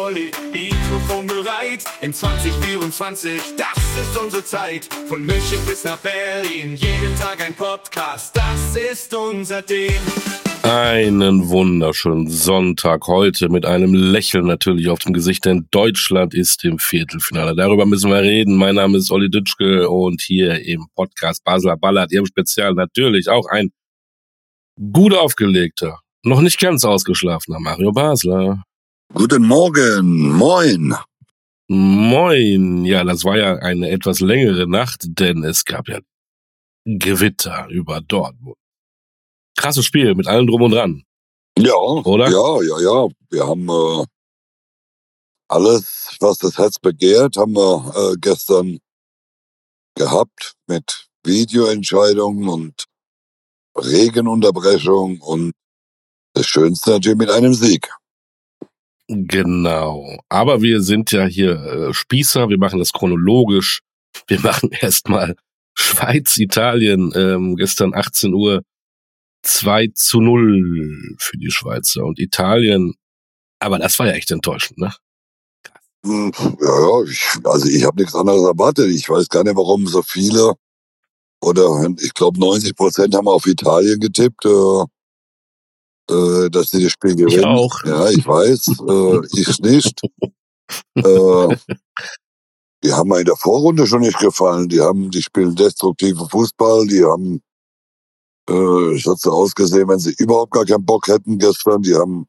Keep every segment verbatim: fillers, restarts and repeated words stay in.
Olli, Mikrofon bereit. In zwanzig vierundzwanzig, das ist unsere Zeit. Von München bis nach Berlin, jeden Tag ein Podcast, das ist unser Ding. Einen wunderschönen Sonntag heute mit einem Lächeln natürlich auf dem Gesicht, denn Deutschland ist im Viertelfinale. Darüber müssen wir reden. Mein Name ist Olli Dütschke und hier im Podcast Basler Ballert, Ihrem Spezial natürlich auch ein gut aufgelegter, noch nicht ganz ausgeschlafener Mario Basler. Guten Morgen, moin. Moin. Ja, das war ja eine etwas längere Nacht, denn es gab ja Gewitter über Dortmund. Krasses Spiel mit allem drum und dran. Ja, oder? Ja, ja, ja. Wir haben äh, alles, was das Herz begehrt, haben wir äh, gestern gehabt mit Videoentscheidungen und Regenunterbrechung und das Schönste natürlich mit einem Sieg. Genau. Aber wir sind ja hier äh, Spießer, wir machen das chronologisch. Wir machen erstmal Schweiz, Italien, ähm, gestern achtzehn Uhr. zwei zu null für die Schweizer und Italien, aber das war ja echt enttäuschend, ne? Ja, ja, ich, also ich habe nichts anderes erwartet. Ich weiß gar nicht, warum so viele, oder ich glaube neunzig Prozent haben auf Italien getippt, äh, äh, dass sie das Spiel gewinnen. Ich auch. Ja, ich weiß, äh, ich nicht. äh, die haben mir in der Vorrunde schon nicht gefallen. Die haben, die spielen destruktiven Fußball, die haben es hat so ausgesehen, wenn sie überhaupt gar keinen Bock hätten gestern. Die haben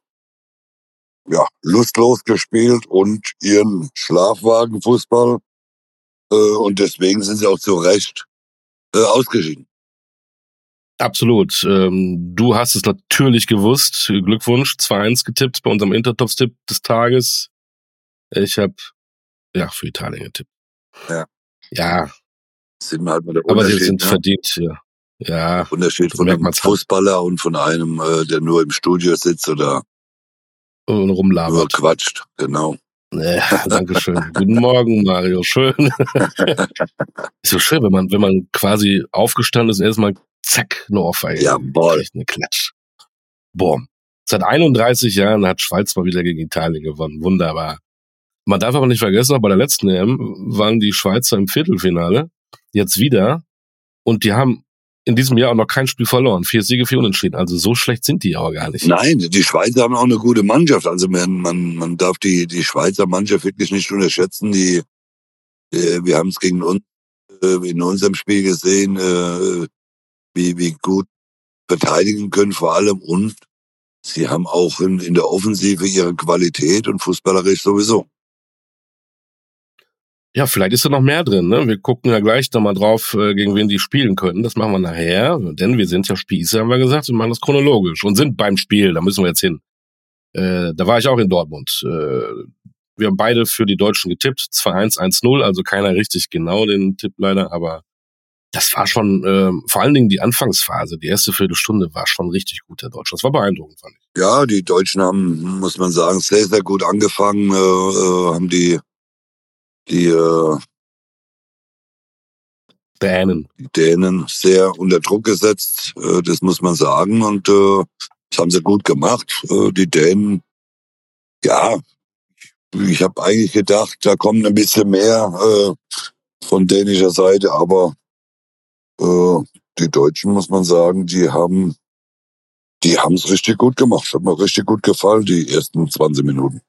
ja lustlos gespielt und ihren Schlafwagenfußball. Äh, und deswegen sind sie auch zu Recht äh, ausgeschieden. Absolut. Ähm, du hast es natürlich gewusst. Glückwunsch. zwei eins getippt bei unserem Intertops-Tipp des Tages. Ich habe ja für Italien getippt. Ja. Ja. Sind wir halt mit der Aber sie sind ne? verdient, ja. Ja, Unterschied von einem Fußballer halt. Und von einem, äh, der nur im Studio sitzt oder und rumlabert. Nur quatscht, genau. Ja, dankeschön. Guten Morgen, Mario. Schön. Ist so schön, wenn man, wenn man quasi aufgestanden ist und erstmal zack, eine Ohrfeige. Jawohl. Eine Klatsch. Boom. Seit einunddreißig Jahren hat Schweiz mal wieder gegen Italien gewonnen. Wunderbar. Man darf aber nicht vergessen, auch bei der letzten E M waren die Schweizer im Viertelfinale. Jetzt wieder. Und die haben in diesem Jahr auch noch kein Spiel verloren. Vier Siege, vier Unentschieden. Also so schlecht sind die aber gar nicht. Nein, die Schweizer haben auch eine gute Mannschaft. Also man, man, man darf die, die Schweizer Mannschaft wirklich nicht unterschätzen. Die, äh, wir haben es gegen uns äh, in unserem Spiel gesehen, äh, wie, wie gut verteidigen können vor allem. Und sie haben auch in, in der Offensive ihre Qualität und fußballerisch sowieso. Ja, vielleicht ist da noch mehr drin, ne? Wir gucken ja gleich da mal drauf, äh, gegen wen die spielen können. Das machen wir nachher, denn wir sind ja Spießer, haben wir gesagt, wir machen das chronologisch und sind beim Spiel, da müssen wir jetzt hin. Äh, da war ich auch in Dortmund. Äh, wir haben beide für die Deutschen getippt, zwei eins, eins null, also keiner richtig genau den Tipp leider, aber das war schon, äh, vor allen Dingen die Anfangsphase, die erste Viertelstunde war schon richtig gut, der Deutsche. Das war beeindruckend, fand ich. Ja, die Deutschen haben, muss man sagen, sehr, sehr gut angefangen, äh, äh, haben die Die, äh, Dänen. die Dänen sehr unter Druck gesetzt, äh, das muss man sagen. Und äh, das haben sie gut gemacht. Äh, die Dänen, ja, ich habe eigentlich gedacht, da kommt ein bisschen mehr äh, von dänischer Seite, aber äh, die Deutschen, muss man sagen, die haben die haben es richtig gut gemacht. Hat mir richtig gut gefallen, die ersten zwanzig Minuten.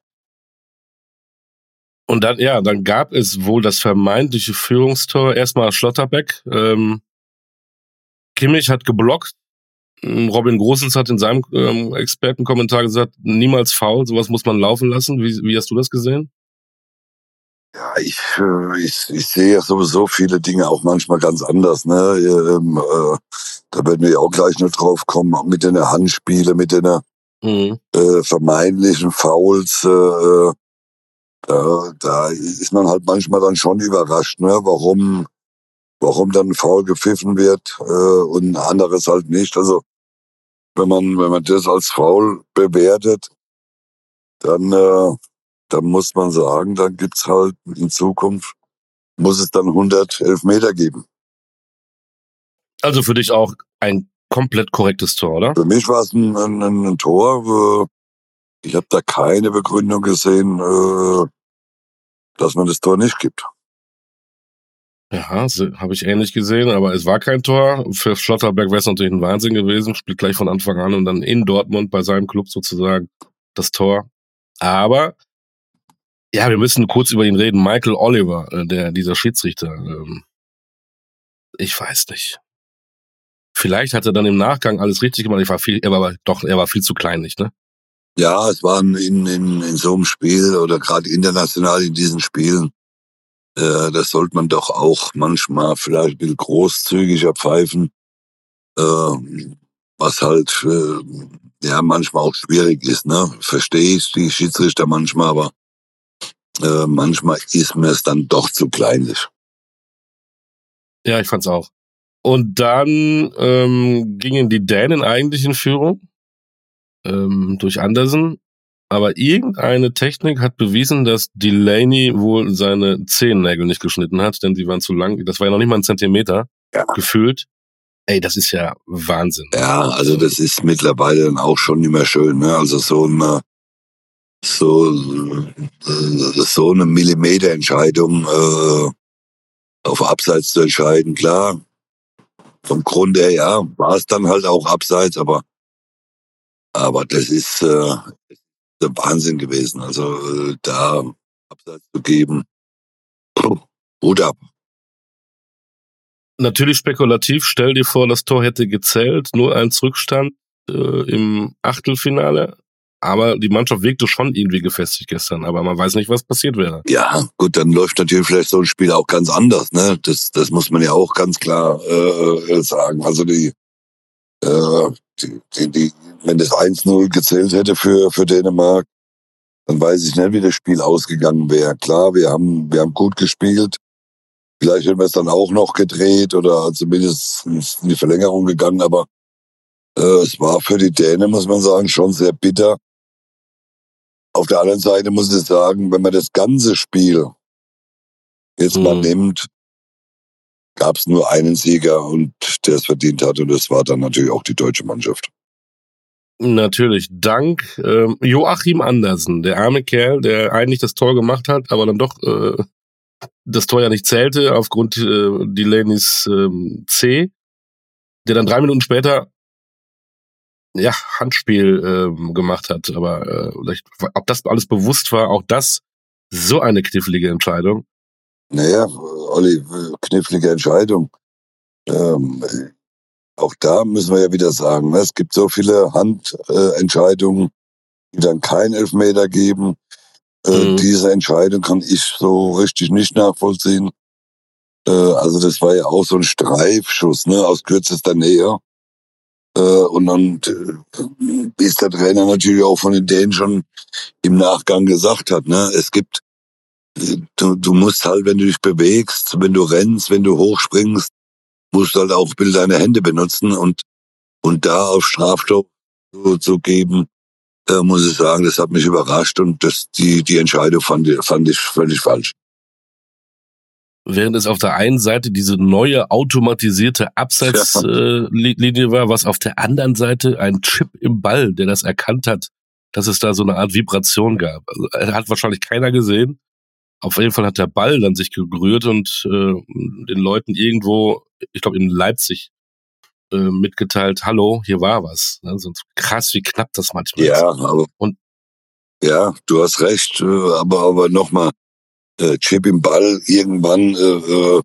Und dann, ja, dann gab es wohl das vermeintliche Führungstor. Erstmal Schlotterbeck. Ähm, Kimmich hat geblockt. Robin Gosens hat in seinem ähm, Expertenkommentar gesagt, niemals faul, sowas muss man laufen lassen. Wie, wie hast du das gesehen? Ja, ich, ich, ich sehe ja sowieso viele Dinge auch manchmal ganz anders. Ne? Ähm, äh, da werden wir auch gleich noch drauf kommen, mit den Handspielen, mit den mhm. äh, vermeintlichen Fouls. Äh, Da, da ist man halt manchmal dann schon überrascht, ne? warum, warum dann ein Foul gepfiffen wird äh, und ein anderes halt nicht. Also wenn man, wenn man das als Foul bewertet, dann, äh, dann muss man sagen, dann gibt's halt in Zukunft, muss es dann hundert Elfmeter geben. Also für dich auch ein komplett korrektes Tor, oder? Für mich war es ein, ein, ein Tor, Ich habe da keine Begründung gesehen, äh, dass man das Tor nicht gibt. Ja, habe ich ähnlich gesehen, aber es war kein Tor. Für Schlotterberg wäre es natürlich ein Wahnsinn gewesen. Spielt gleich von Anfang an und dann in Dortmund bei seinem Club sozusagen das Tor. Aber ja, wir müssen kurz über ihn reden. Michael Oliver, der dieser Schiedsrichter. Ähm, ich weiß nicht. Vielleicht hat er dann im Nachgang alles richtig gemacht. Ich war viel, er war aber doch, er war viel zu kleinlich, ne? Ja, es waren in, in, in so einem Spiel oder gerade international in diesen Spielen, äh, das sollte man doch auch manchmal vielleicht ein bisschen großzügiger pfeifen, äh, was halt äh, ja manchmal auch schwierig ist, ne? Verstehe ich die Schiedsrichter manchmal, aber äh, manchmal ist mir es dann doch zu kleinlich. Ja, ich fand's auch. Und dann ähm, gingen die Dänen eigentlich in Führung ähm, durch Andersen, aber irgendeine Technik hat bewiesen, dass Delaney wohl seine Zehennägel nicht geschnitten hat, denn die waren zu lang. Das war ja noch nicht mal ein Zentimeter ja. Gefühlt. Ey, das ist ja Wahnsinn. Ja, also das ist mittlerweile dann auch schon nicht mehr schön, ne? Also so eine so so eine Millimeterentscheidung äh, auf Abseits zu entscheiden, klar. Vom Grunde her, ja, war es dann halt auch Abseits, aber aber das ist äh, der Wahnsinn gewesen. Also äh, da Abseits zu geben, puh, Hut ab. Natürlich spekulativ, stell dir vor, das Tor hätte gezählt, nur ein Rückstand äh, im Achtelfinale. Aber die Mannschaft wirkte schon irgendwie gefestigt gestern, aber man weiß nicht, was passiert wäre. Ja, gut, dann läuft natürlich vielleicht so ein Spiel auch ganz anders, ne? Das, das muss man ja auch ganz klar äh, sagen. Also die, äh, die, die, die, wenn das eins null gezählt hätte für für Dänemark, dann weiß ich nicht, wie das Spiel ausgegangen wäre. Klar, wir haben wir haben gut gespielt. Vielleicht hätten wir es dann auch noch gedreht oder zumindest in die Verlängerung gegangen, aber äh, es war für die Dänen, muss man sagen, schon sehr bitter. Auf der anderen Seite muss ich sagen, wenn man das ganze Spiel jetzt mhm. mal nimmt, gab es nur einen Sieger und der es verdient hat und das war dann natürlich auch die deutsche Mannschaft. Natürlich, dank ähm, Joachim Andersen, der arme Kerl, der eigentlich das Tor gemacht hat, aber dann doch äh, das Tor ja nicht zählte aufgrund äh, Delaneys ähm, C, der dann drei Minuten später ja, Handspiel ähm, gemacht hat, aber äh, ob das alles bewusst war, auch das so eine knifflige Entscheidung. Naja, Olli, knifflige Entscheidung. Ähm, auch da müssen wir ja wieder sagen, ne? Es gibt so viele Handentscheidungen, äh, die dann keinen Elfmeter geben. Äh, mhm. Diese Entscheidung kann ich so richtig nicht nachvollziehen. Äh, also das war ja auch so ein Streifschuss, ne, aus kürzester Nähe. Äh, und dann äh, ist der Trainer natürlich auch von den Dänen schon im Nachgang gesagt hat, ne, es gibt, du, du musst halt, wenn du dich bewegst, wenn du rennst, wenn du hochspringst, musst du halt auch ein bisschen deine Hände benutzen und und da auf Strafstopp zu, zu geben, äh, muss ich sagen, das hat mich überrascht und das die die Entscheidung fand ich, fand ich völlig falsch. Während es auf der einen Seite diese neue automatisierte Abseitslinie äh, war, was auf der anderen Seite ein Chip im Ball, der das erkannt hat, dass es da so eine Art Vibration gab. Also, hat wahrscheinlich keiner gesehen. Auf jeden Fall hat der Ball dann sich gerührt und äh, den Leuten irgendwo, ich glaube in Leipzig, äh, mitgeteilt, hallo, hier war was. Also krass, wie knapp das manchmal ja, ist. Aber, und, ja, du hast recht, aber, aber nochmal, Äh, Chip im Ball, irgendwann äh,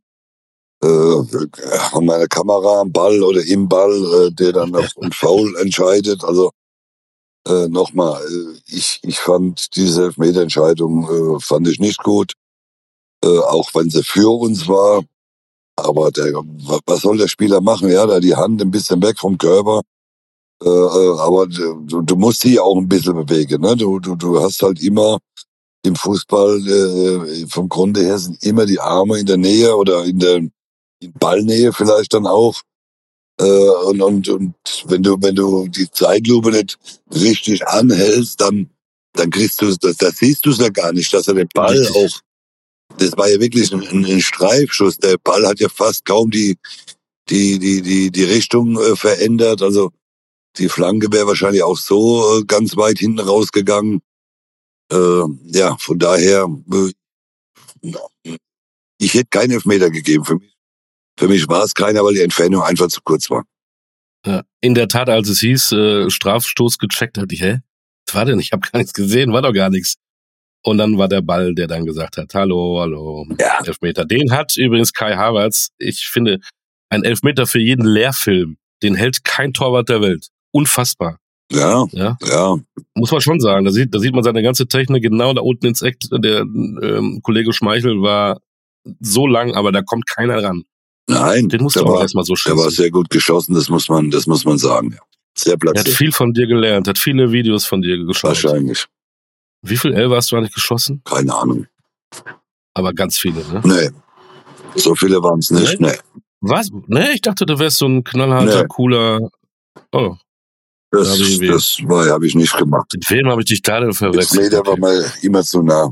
äh, haben wir eine Kamera am Ball oder im Ball, äh, der dann auf ein Foul entscheidet. Also äh, nochmal, äh, ich ich fand diese Elfmeterentscheidung äh, fand ich nicht gut, äh, auch wenn sie für uns war. Aber der, was soll der Spieler machen? Ja, da die Hand ein bisschen weg vom Körper. Äh, äh, aber du, du musst sie auch ein bisschen bewegen. Ne? Du, du, du hast halt immer im Fußball äh, vom Grunde her sind immer die Arme in der Nähe oder in der in Ballnähe vielleicht dann auch. Äh, und, und, und wenn du wenn du die Zeitlupe nicht richtig anhältst, dann dann kriegst du das, das siehst du es ja gar nicht, dass er den Ball richtig. Auch. Das war ja wirklich ein, ein Streifschuss. Der Ball hat ja fast kaum die die die die die Richtung äh, verändert. Also Die Flanke wäre wahrscheinlich auch so äh, ganz weit hinten rausgegangen. Äh, ja, von daher, äh, ich hätte keinen Elfmeter gegeben. Für mich, für mich war es keiner, weil die Entfernung einfach zu kurz war. Ja, in der Tat, als es hieß, äh, Strafstoß gecheckt, dachte ich, hä? Was war denn? Ich habe gar nichts gesehen, war doch gar nichts. Und dann war der Ball, der dann gesagt hat, hallo, hallo, Ja. Elfmeter. Den hat übrigens Kai Havertz, ich finde, ein Elfmeter für jeden Lehrfilm, den hält kein Torwart der Welt. Unfassbar. Ja, Ja, ja. muss man schon sagen. Da sieht, da sieht man seine ganze Technik genau da unten ins Eck. Der ähm, Kollege Schmeichel war so lang, aber da kommt keiner ran. Nein, Den musst der du auch war, erstmal so der war schießen. sehr gut geschossen, das muss man, das muss man sagen. Ja. Sehr Er hat platziert. viel von dir gelernt, hat viele Videos von dir geschaut. Wahrscheinlich. Wie viel Elfer hast du eigentlich geschossen? Keine Ahnung. Aber ganz viele, ne? Nee. So viele waren es nicht. Nee. Was? Ne, ich dachte, du wärst so ein knallharter, Nee. cooler. Oh, Das, Da hab ich weh. das war, habe ich nicht gemacht. mit wem habe ich dich da denn verwechselt? Elfmeter war Okay. mal immer zu nah.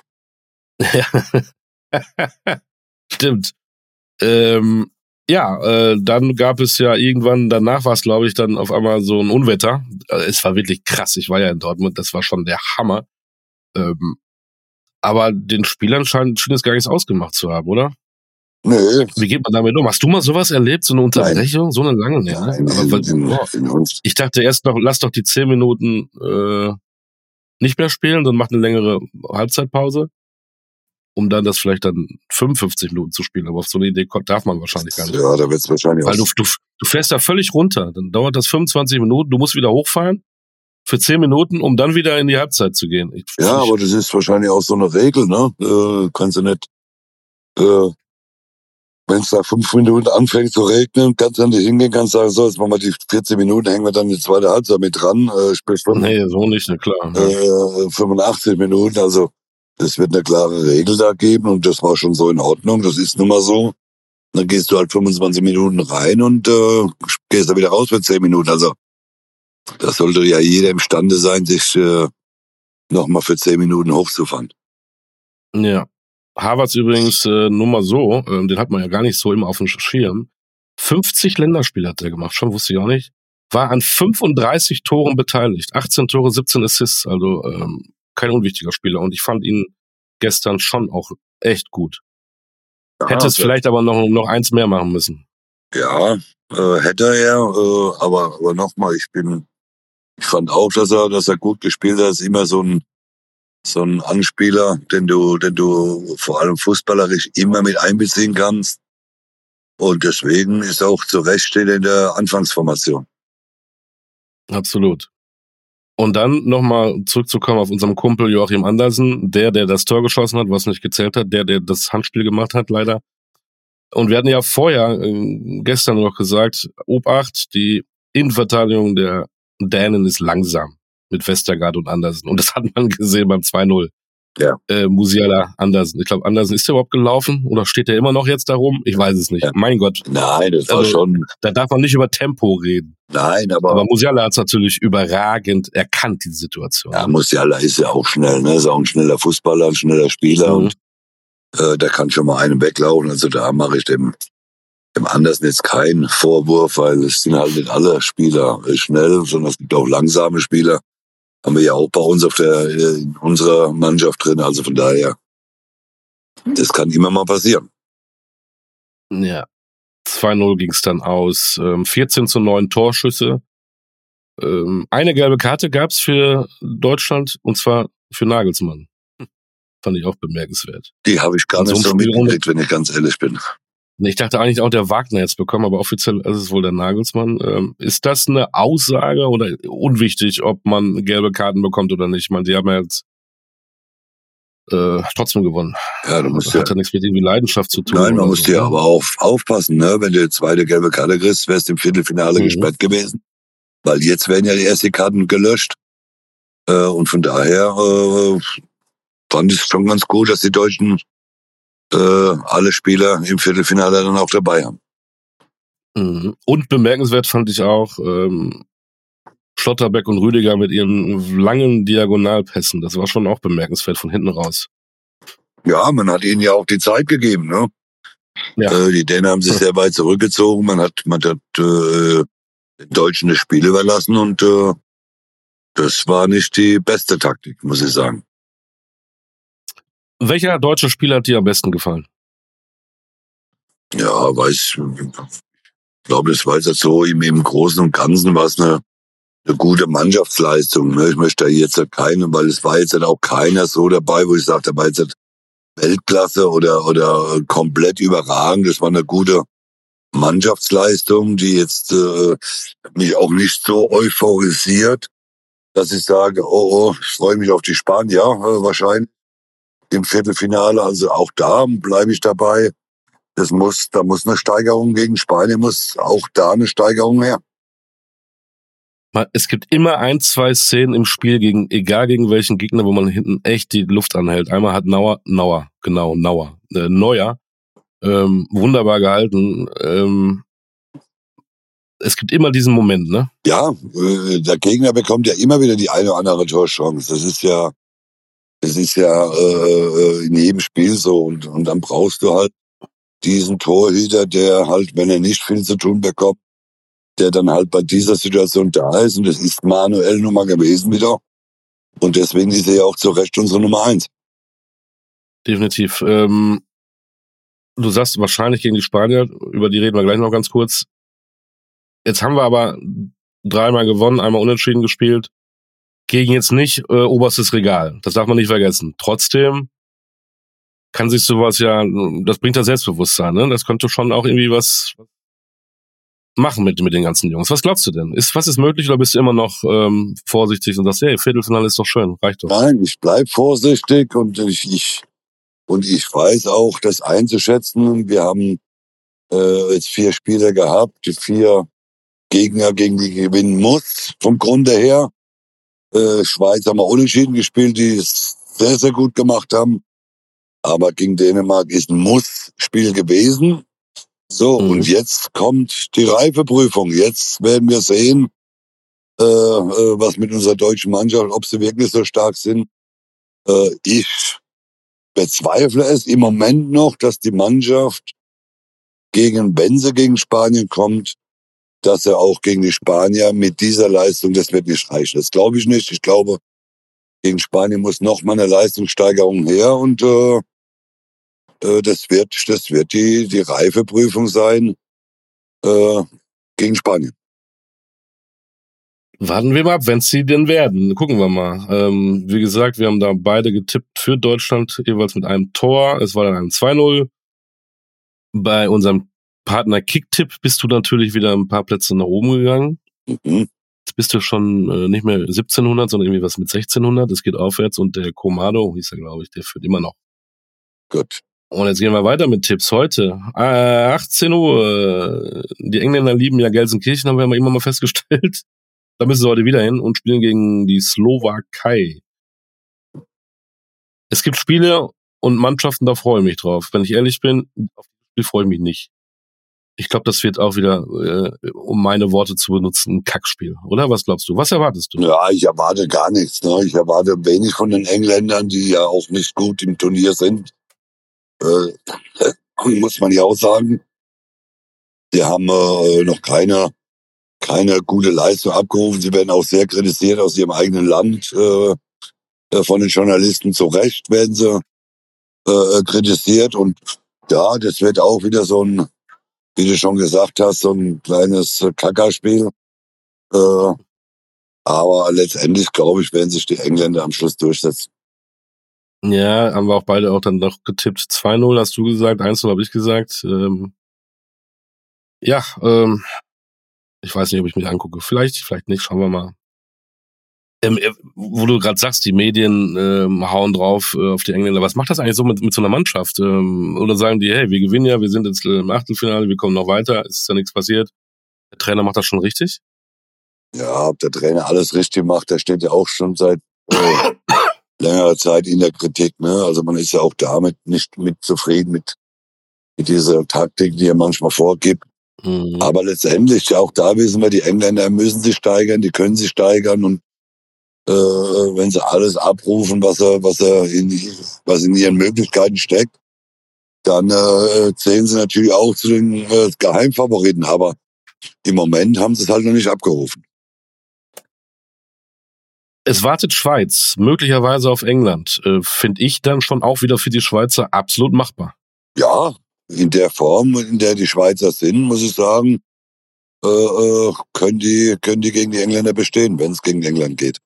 Stimmt. Ähm, ja, äh, dann gab es ja irgendwann, danach war es, glaube ich, dann auf einmal so ein Unwetter. Äh, Es war wirklich krass. Ich war ja in Dortmund, das war schon der Hammer. Ähm, aber den Spielern scheint, schien es gar nichts ausgemacht zu haben, oder? Nee. Wie geht man damit um? Hast du mal sowas erlebt, so eine Unterbrechung, so eine lange? Nee, ne? Nein, Aber in, was- in, boah. in uns. Ich dachte erst noch, lass doch die zehn Minuten äh, nicht mehr spielen, dann macht eine längere Halbzeitpause, um dann das vielleicht dann fünfundfünfzig Minuten zu spielen. Aber auf so eine Idee kommt- darf man wahrscheinlich gar nicht. Ja, da wird es wahrscheinlich Weil du, auch. du, du fährst da völlig runter. Dann dauert das fünfundzwanzig Minuten, du musst wieder hochfahren für zehn Minuten, um dann wieder in die Halbzeit zu gehen. Ich, Ja, ich, aber das ist wahrscheinlich auch so eine Regel, ne? Äh, kannst du nicht, äh, wenn es da fünf Minuten anfängt zu regnen, kannst du dann nicht hingehen, kannst sagen, so, jetzt machen wir die vierzehn Minuten, hängen wir dann die zweite Halbzeit mit dran, äh, sprich fünf- nee, so nicht, na klar. Ja. äh, fünfundachtzig Minuten, also es wird eine klare Regel da geben und das war schon so in Ordnung, das ist nun mal so. Dann gehst du halt fünfundzwanzig Minuten rein und äh, gehst da wieder raus für zehn Minuten, also das sollte ja jeder imstande sein, sich äh, nochmal für zehn Minuten hochzufahren. Ja. Havertz übrigens äh, nur mal so, ähm, den hat man ja gar nicht so immer auf dem Schirm. fünfzig Länderspiele hat er gemacht, schon wusste ich auch nicht. War an fünfunddreißig Toren beteiligt. achtzehn Tore, siebzehn Assists, also ähm, kein unwichtiger Spieler. Und ich fand ihn gestern schon auch echt gut. Hätte es Ja, vielleicht aber noch, noch eins mehr machen müssen. Ja, äh, hätte er, äh, aber, aber nochmal, ich bin, ich fand auch, dass er, dass er gut gespielt hat. Ist immer so ein, so ein Anspieler, den du, den du vor allem fußballerisch immer mit einbeziehen kannst. Und deswegen ist er auch zu Recht steht in der Anfangsformation. Absolut. Und dann nochmal zurückzukommen auf unseren Kumpel Joachim Andersen, der, der das Tor geschossen hat, was nicht gezählt hat, der, der das Handspiel gemacht hat, leider. Und wir hatten ja vorher, äh, gestern noch gesagt, Obacht, die Innenverteidigung der Dänen ist langsam mit Westergaard und Andersen. Und das hat man gesehen beim zwei null. Ja. Äh, Musiala, Andersen. Ich glaube, Andersen, ist der überhaupt gelaufen? Oder steht der immer noch jetzt da rum? Ich weiß es nicht. Ja. Mein Gott, Nein, das war Also- schon, da darf man nicht über Tempo reden. nein, aber, Aber Musiala hat es natürlich überragend erkannt, die Situation. ja, Musiala ist ja auch schnell, ne, ist auch ein schneller Fußballer, ein schneller Spieler Mhm. und, äh, da kann schon mal einem weglaufen. Also da mache ich dem, dem Andersen jetzt keinen Vorwurf, weil es sind halt nicht alle Spieler äh, schnell, sondern es gibt auch langsame Spieler. Haben wir ja auch bei uns auf der, äh, in unserer Mannschaft drin. Also von daher, das kann immer mal passieren. Ja. zwei null ging es dann aus. Ähm, vierzehn zu neun Torschüsse. Ähm, eine gelbe Karte gab es für Deutschland, und zwar für Nagelsmann. Hm. Fand ich auch bemerkenswert. Die habe ich gar In so nicht einem so Spiel ohne- mitgekriegt, wenn ich ganz ehrlich bin. Ich dachte eigentlich auch der Wagner jetzt bekommen, aber offiziell ist es wohl der Nagelsmann. Ähm, ist das eine Aussage oder unwichtig, ob man gelbe Karten bekommt oder nicht? Ich meine, die haben ja jetzt äh, trotzdem gewonnen. Ja, du musst Das ja, hat ja nichts mit irgendwie Leidenschaft zu tun. nein, man oder muss so, ja ne? aber auch aufpassen, ne? Wenn du die zweite gelbe Karte kriegst, wärst du im Viertelfinale Mhm. gesperrt gewesen. Weil jetzt werden ja die ersten Karten gelöscht. Äh, und von daher äh, fand ich es schon ganz gut, dass die Deutschen äh, alle Spieler im Viertelfinale dann auch dabei haben. Mhm. Und bemerkenswert fand ich auch ähm, Schlotterbeck und Rüdiger mit ihren langen Diagonalpässen. Das war schon auch bemerkenswert von hinten raus. Ja, man hat ihnen ja auch die Zeit gegeben, ne? Ja. Äh, die Dänen haben sich sehr weit zurückgezogen. Man hat, man hat äh, den Deutschen das Spiel überlassen und äh, das war nicht die beste Taktik, muss ich sagen. Welcher deutsche Spieler hat dir am besten gefallen? Ja, weiß, ich glaube, das war jetzt so im, im Großen und Ganzen war es eine, eine gute Mannschaftsleistung. Ne? Ich möchte da jetzt keine, weil es war jetzt halt auch keiner so dabei, wo ich sage, da war jetzt Weltklasse oder, oder komplett überragend. Das war eine gute Mannschaftsleistung, die jetzt äh, mich auch nicht so euphorisiert, dass ich sage, oh, oh ich freue mich auf die Spanier, äh, wahrscheinlich im Viertelfinale. Also auch da bleibe ich dabei. Das muss, da muss eine Steigerung gegen Spanien, muss auch da eine Steigerung her. Es gibt immer ein, zwei Szenen im Spiel, gegen egal gegen welchen Gegner, wo man hinten echt die Luft anhält. Einmal hat Nauer, Nauer, genau, Nauer, äh, Neuer, ähm, wunderbar gehalten. Ähm, es gibt immer diesen Moment, ne? Ja, äh, der Gegner bekommt ja immer wieder die eine oder andere Torchance. Das ist ja, das ist ja äh, in jedem Spiel so. Und, und dann brauchst du halt diesen Torhüter, der halt, wenn er nicht viel zu tun bekommt, der dann halt bei dieser Situation da ist. Und das ist Manuel nun mal gewesen wieder. Und deswegen ist er ja auch zu Recht unsere Nummer eins. Definitiv. Ähm, du sagst wahrscheinlich gegen die Spanier, über die reden wir gleich noch ganz kurz. Jetzt haben wir aber dreimal gewonnen, einmal unentschieden gespielt. Gegen jetzt nicht äh, oberstes Regal. Das darf man nicht vergessen. Trotzdem kann sich sowas ja, das bringt ja Selbstbewusstsein, ne? Das könnte schon auch irgendwie was machen mit, mit den ganzen Jungs. Was glaubst du denn? Ist, was ist möglich oder bist du immer noch ähm, vorsichtig und sagst, hey, Viertelfinale ist doch schön, reicht doch? Nein, ich bleib vorsichtig und ich, ich und ich weiß auch, das einzuschätzen. Wir haben äh, jetzt vier Spiele gehabt, die vier Gegner, gegen die gewinnen muss, vom Grunde her. Äh, Schweiz haben wir unentschieden gespielt, die es sehr, sehr gut gemacht haben. Aber gegen Dänemark ist ein Muss-Spiel gewesen. So, mhm. Und jetzt kommt die Reifeprüfung. Jetzt werden wir sehen, äh, äh, was mit unserer deutschen Mannschaft, ob sie wirklich so stark sind. Äh, ich bezweifle es im Moment noch, dass die Mannschaft gegen, wenn sie gegen Spanien kommt, dass er auch gegen die Spanier mit dieser Leistung, das wird nicht reichen. Das glaube ich nicht. Ich glaube, gegen Spanien muss noch mal eine Leistungssteigerung her und äh, äh, das wird, das wird die die Reifeprüfung sein äh, gegen Spanien. Warten wir mal ab, wenn es sie denn werden. Gucken wir mal. Ähm, wie gesagt, wir haben da beide getippt für Deutschland, jeweils mit einem Tor. Es war dann ein zwei null. Bei unserem Partner Kicktipp bist du natürlich wieder ein paar Plätze nach oben gegangen. Mhm. Jetzt bist du schon äh, nicht mehr siebzehnhundert, sondern irgendwie was mit sechzehnhundert. Es geht aufwärts und der Komado, hieß er, glaube ich, der führt immer noch. Gut. Und jetzt gehen wir weiter mit Tipps heute. Äh, achtzehn Uhr. Die Engländer lieben ja Gelsenkirchen, haben wir immer mal festgestellt. Da müssen sie heute wieder hin und spielen gegen die Slowakei. Es gibt Spiele und Mannschaften, da freue ich mich drauf. Wenn ich ehrlich bin, auf das Spiel freue ich mich nicht. Ich glaube, das wird auch wieder, äh, um meine Worte zu benutzen, ein Kackspiel, oder? Was glaubst du? Was erwartest du? Ja, ich erwarte gar nichts. Ne? Ich erwarte wenig von den Engländern, die ja auch nicht gut im Turnier sind. Äh, muss man ja auch sagen. Die haben äh, noch keine keine gute Leistung abgerufen. Sie werden auch sehr kritisiert aus ihrem eigenen Land. Äh, von den Journalisten zu Recht werden sie äh, kritisiert. Und ja, das wird auch wieder so ein, wie du schon gesagt hast, so ein kleines Kackerspiel. Äh, aber letztendlich, glaube ich, werden sich die Engländer am Schluss durchsetzen. Ja, haben wir auch beide auch dann noch getippt. zwei null hast du gesagt, eins null habe ich gesagt. Ähm, ja, ähm, ich weiß nicht, ob ich mich angucke. Vielleicht, vielleicht nicht, schauen wir mal. Ähm, wo du gerade sagst, die Medien ähm, hauen drauf äh, auf die Engländer. Was macht das eigentlich so mit, mit so einer Mannschaft? Ähm, oder sagen die, hey, wir gewinnen ja, wir sind jetzt im Achtelfinale, wir kommen noch weiter, es ist ja nichts passiert. Der Trainer macht das schon richtig? Ja, ob der Trainer alles richtig macht, der steht ja auch schon seit äh, längerer Zeit in der Kritik. Ne? Also man ist ja auch damit nicht mit zufrieden mit, mit dieser Taktik, die er manchmal vorgibt. Mhm. Aber letztendlich, auch da wissen wir, die Engländer müssen sich steigern, die können sich steigern und äh, wenn sie alles abrufen, was er, was er in, was in ihren Möglichkeiten steckt, dann äh, zählen sie natürlich auch zu den äh, Geheimfavoriten. Aber im Moment haben sie es halt noch nicht abgerufen. Es wartet Schweiz, möglicherweise auf England. Äh, Finde ich dann schon auch wieder für die Schweizer absolut machbar. Ja, in der Form, in der die Schweizer sind, muss ich sagen, äh, äh, können die, können die gegen die Engländer bestehen, wenn es gegen England geht.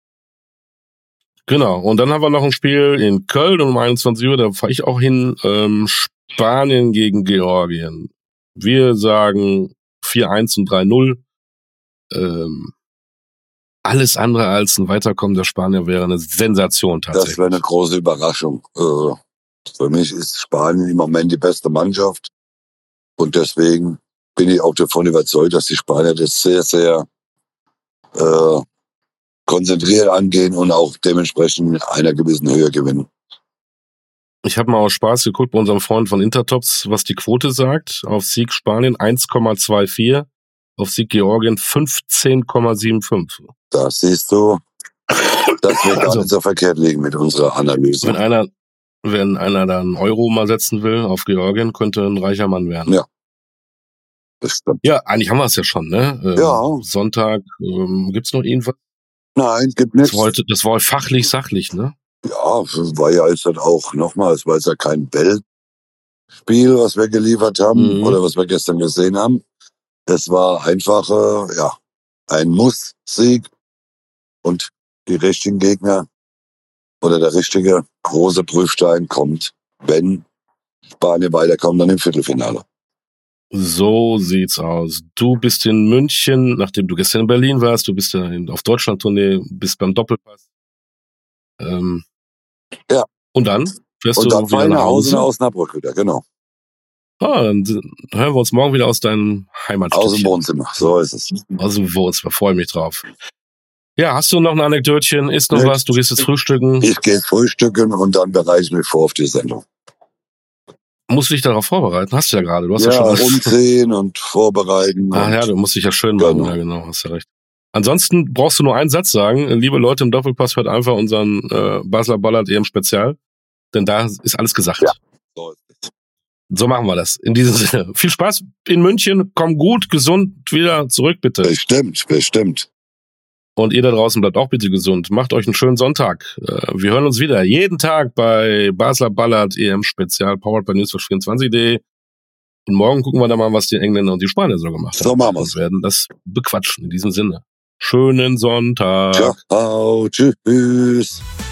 Genau, und dann haben wir noch ein Spiel in Köln um einundzwanzig Uhr, da fahre ich auch hin, ähm, Spanien gegen Georgien. Wir sagen vier eins und drei null. Ähm, alles andere als ein Weiterkommen der Spanier wäre eine Sensation tatsächlich. Das wäre eine große Überraschung. Äh, für mich ist Spanien im Moment die beste Mannschaft. Und deswegen bin ich auch davon überzeugt, dass die Spanier das sehr, sehr äh, konzentriert angehen und auch dementsprechend einer gewissen Höhe gewinnen. Ich habe mal aus Spaß geguckt bei unserem Freund von Intertops, was die Quote sagt. Auf Sieg Spanien eins Komma vierundzwanzig, auf Sieg Georgien fünfzehn Komma fünfundsiebzig. Da siehst du, dass wir gar Also, nicht so verkehrt liegen mit unserer Analyse. Wenn einer, wenn einer da einen Euro mal setzen will auf Georgien, könnte ein reicher Mann werden. Ja. Das stimmt. Ja, eigentlich haben wir es ja schon, ne? Ähm, Ja. Sonntag, ähm, gibt's noch irgendwas? Nein, gibt Das nichts. war heute, das war heute fachlich, sachlich, ne? Ja, es war ja jetzt halt auch nochmal, es war jetzt ja kein Weltspiel, was wir geliefert haben Mhm. oder was wir gestern gesehen haben. Es war einfach, äh, ja, ein Muss-Sieg und die richtigen Gegner oder der richtige große Prüfstein kommt, wenn Spanien weiterkommt, dann im Viertelfinale. So sieht's aus. Du bist in München, nachdem du gestern in Berlin warst, du bist ja in, auf Deutschland-Tournee, bist beim Doppelpass. Ähm, Ja. Und dann fährst Und du dann wieder fahren wir nach nach Hause Hause. nach Osnabrück wieder, genau. Ah, dann s- hören wir uns morgen wieder aus deinem Aus dem Heimatstückchen. Wohnzimmer, so ist es. Aus dem Wohnzimmer, freue mich drauf. Ja, hast du noch ein Anekdötchen? Ist noch Nee. was? Du gehst jetzt frühstücken. Ich gehe frühstücken und dann bereite ich mich vor auf die Sendung. Musst du dich darauf vorbereiten? Hast du ja gerade. Du hast ja, Ja, schon. umziehen und vorbereiten. Ach und ja, du musst dich ja schön machen. Genau. Ja, genau, hast ja recht. Ansonsten brauchst du nur einen Satz sagen. Liebe Leute im Doppelpass, hört einfach unseren äh, Basler Ballard E M Spezial. Denn da ist alles gesagt. Ja. So ist es. So machen wir das. In diesem Sinne. Viel Spaß in München. Komm gut, gesund wieder zurück, bitte. Bestimmt, bestimmt. Und ihr da draußen bleibt auch bitte gesund. Macht euch einen schönen Sonntag. Äh, Wir hören uns wieder jeden Tag bei Basler Ballard E M Spezial, powered by newsflash vierundzwanzig punkt de. Und morgen gucken wir dann mal, was die Engländer und die Spanier so gemacht So haben. machen wir's. Und werden das bequatschen. In diesem Sinne. Schönen Sonntag. Ciao, tschüss.